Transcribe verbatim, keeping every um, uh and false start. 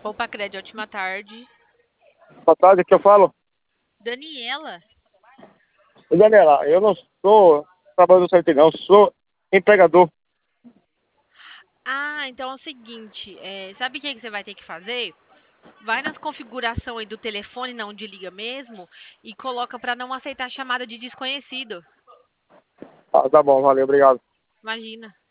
Opa, Cred, ótima tarde. Boa tarde, aqui eu falo. Daniela. Ô, Daniela, eu não sou trabalhador C L T não, sou empregador. Ah, então é o seguinte, é, sabe o que que você vai ter que fazer? Vai nas configurações aí do telefone, não de liga mesmo, e coloca para não aceitar chamada de desconhecido. Ah, tá bom, valeu, obrigado. Imagina.